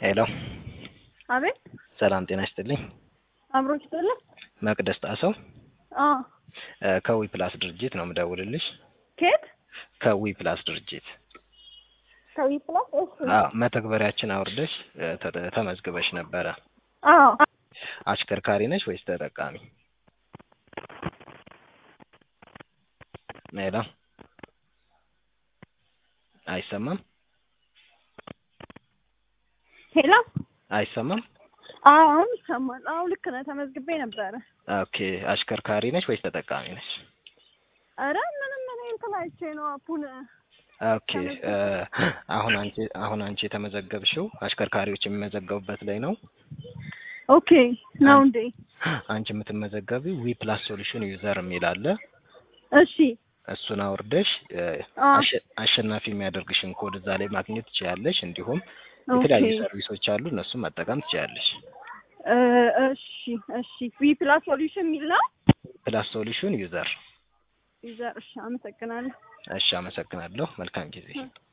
ሄሎ አቤት ሰላም ጤና ይስጥልኝ። አብሮች ተለ መቅደስ ጣሰው አዎ ከዊ ፕላስ ድርጅት ነው የምደውልልሽ። ከየት? ከዊ ፕላስ ድርጅት። ከዊ ፕላስ? እሺ መተግበሪያችን አውርደሽ ተመዝግበሽ ነበረ። አዎ አሽከርካሪ ነሽ ወይስ ተጠቃሚ? ሄሎ አይሰማም? ሄሎ አይሰማም? አሁን ይሰማል። አዎ ልክ ነህ፣ ተመዝግቤ ነበረ። ኦኬ አሽከርካሪ ነሽ ወይስ ተጠቃሚ ነሽ? አረ ምንም እንትን አይቼ ነው አፑን። ኦኬ አሁን አንቺ የተመዘገብሽው አሽከርካሪዎች የሚመዘገቡበት ላይ ነው። ኦኬ ነው እንዴ? አንቺ የምትመዘገቢው ዊ ፕላስ ሶሉሽን ዩዘር የሚል አለ። እሺ እሱን አውርደሽ አሸናፊ የሚያደርግሽን ኮድ እዛ ላይ ማግኘት ትችያለሽ። እንዲሁም የተለያዩ ሰርቪሶች አሉ፣ እነሱን መጠቀም ትችያለሽ። እሺ ዊ ፕላስ ሶሉሽን የሚል ነው። ፕላስ ሶሉሽን ዩዘር። እሺ አመሰግናለሁ። እሺ አመሰግናለሁ። መልካም ጊዜ።